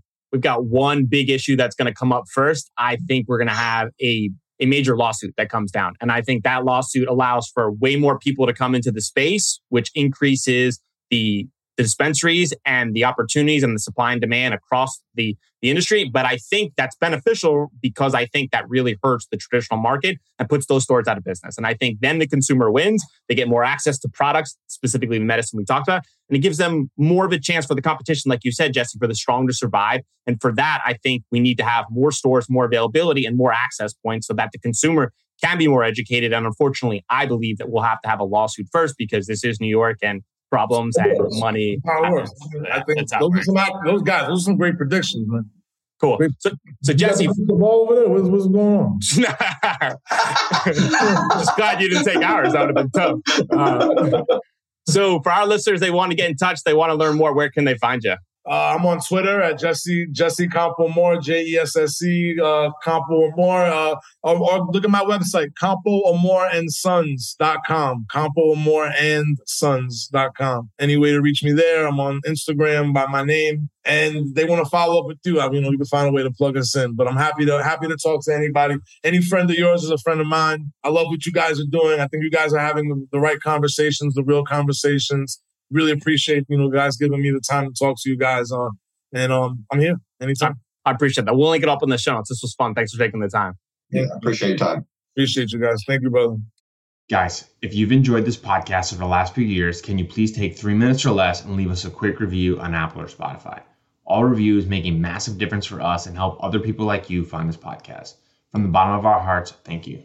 big issue that's going to come up first. I think we're going to have a major lawsuit that comes down. And I think that lawsuit allows for way more people to come into the space, which increases the dispensaries and the opportunities and the supply and demand across the industry. But I think that's beneficial because I think that really hurts the traditional market and puts those stores out of business. And I think then the consumer wins. They get more access to products, specifically the medicine we talked about, and it gives them more of a chance for the competition, like you said, Jesse, for the strong to survive. And for that, I think we need to have more stores, more availability, and more access points so that the consumer can be more educated. And unfortunately, I believe that we'll have to have a lawsuit first because this is New York and problems and money. I think those are some great predictions, man. Cool. So Jesse, the ball over there. What's going on? Just glad you didn't take ours. That would have been tough. So for our listeners, they want to get in touch. They want to learn more. Where can they find you? I'm on Twitter at Jesse Campo Amor, JESSE Campo Amor, or look at my website, CampoAmorandSons.com, CampoAmorandSons.com. Any way to reach me there. I'm on Instagram by my name, and they want to follow up with you. You can find a way to plug us in. But I'm happy to talk to anybody. Any friend of yours is a friend of mine. I love what you guys are doing. I think you guys are having the right conversations, the real conversations. Really appreciate, guys giving me the time to talk to you guys on. And I'm here anytime. I appreciate that. We'll link it up in the show notes. This was fun. Thanks for taking the time. Yeah, appreciate your time. Appreciate you guys. Thank you, brother. Guys, if you've enjoyed this podcast over the last few years, can you please take 3 minutes or less and leave us a quick review on Apple or Spotify? All reviews make a massive difference for us and help other people like you find this podcast. From the bottom of our hearts, thank you.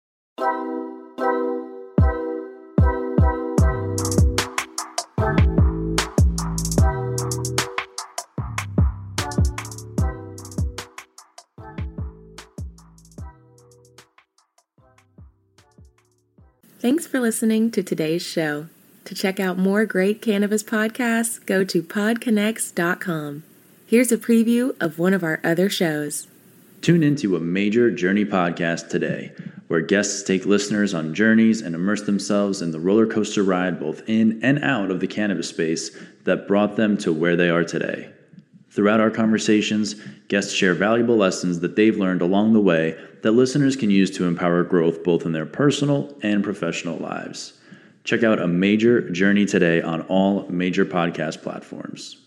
Thanks for listening to today's show. To check out more great cannabis podcasts, go to podconnects.com. Here's a preview of one of our other shows. Tune into a Major Journey podcast today, where guests take listeners on journeys and immerse themselves in the roller coaster ride both in and out of the cannabis space that brought them to where they are today. Throughout our conversations, guests share valuable lessons that they've learned along the way that listeners can use to empower growth both in their personal and professional lives. Check out A Major Journey today on all major podcast platforms.